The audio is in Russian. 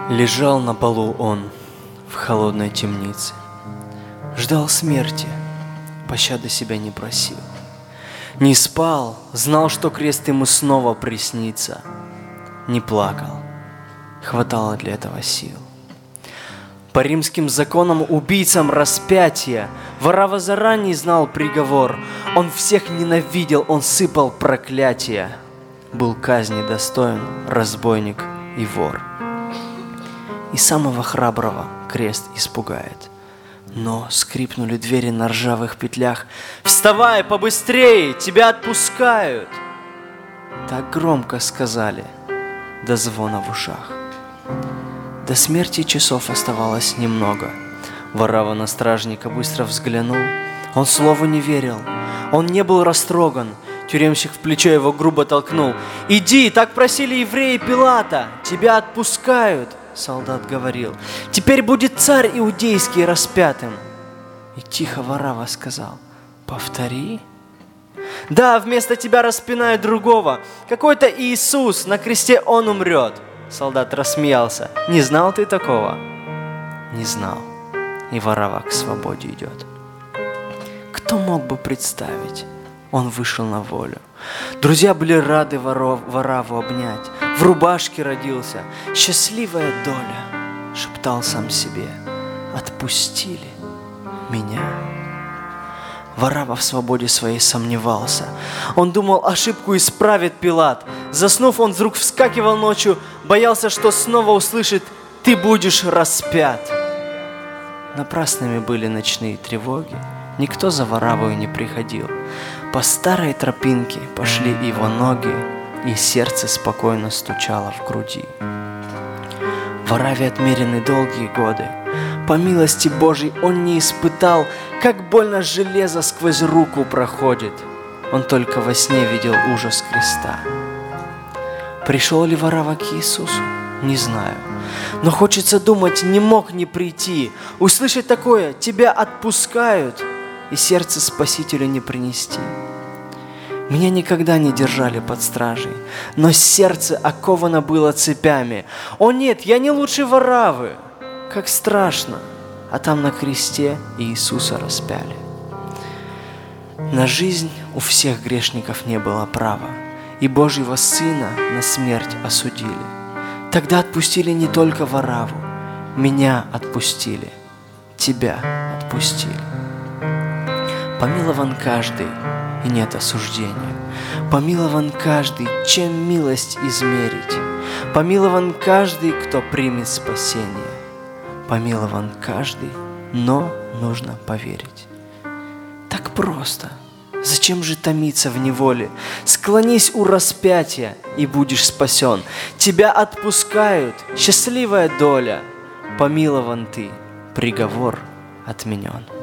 Лежал на полу он в холодной темнице, ждал смерти, пощады себя не просил. Не спал, знал, что крест ему снова приснится. Не плакал, хватало для этого сил. По римским законам убийцам распятия Варава заранее знал приговор. Он всех ненавидел, он сыпал проклятия. Был казни достоин разбойник и вор. И самого храброго крест испугает. Но скрипнули двери на ржавых петлях. «Вставай побыстрее, тебя отпускают!» Так громко сказали, до звона в ушах. До смерти часов оставалось немного. Варава на стражника быстро взглянул. Он слову не верил, он не был растроган. Тюремщик в плечо его грубо толкнул. «Иди, так просили евреи Пилата, тебя отпускают!» Солдат говорил: «Теперь будет царь иудейский распятым». И тихо Варава сказал: «Повтори». «Да, вместо тебя распинают другого. Какой-то Иисус, на кресте он умрет». Солдат рассмеялся. «Не знал ты такого?» Не знал. И Варава к свободе идет. Кто мог бы представить? Он вышел на волю. Друзья были рады Вараву обнять. В рубашке родился. Счастливая доля, шептал сам себе. Отпустили меня. Варава в свободе своей сомневался. Он думал, ошибку исправит Пилат. Заснув, он вдруг вскакивал ночью, боялся, что снова услышит: «Ты будешь распят». Напрасными были ночные тревоги. Никто за Варавою не приходил. По старой тропинке пошли его ноги, и сердце спокойно стучало в груди. Вараве отмерены долгие годы. По милости Божьей он не испытал, как больно железо сквозь руку проходит. Он только во сне видел ужас креста. Пришел ли Варава к Иисусу? Не знаю. Но хочется думать, не мог не прийти. Услышать такое: тебя отпускают, и сердце Спасителю не принести. Меня никогда не держали под стражей, но сердце оковано было цепями. О нет, я не лучше Варавы. Как страшно, а там на кресте Иисуса распяли. На жизнь у всех грешников не было права, и Божьего Сына на смерть осудили. Тогда отпустили не только Вараву, меня отпустили, тебя отпустили. Помилован каждый, и нет осуждения. Помилован каждый, чем милость измерить. Помилован каждый, кто примет спасение. Помилован каждый, но нужно поверить. Так просто. Зачем же томиться в неволе? Склонись у распятия, и будешь спасен. Тебя отпускают, счастливая доля. Помилован ты, приговор отменен.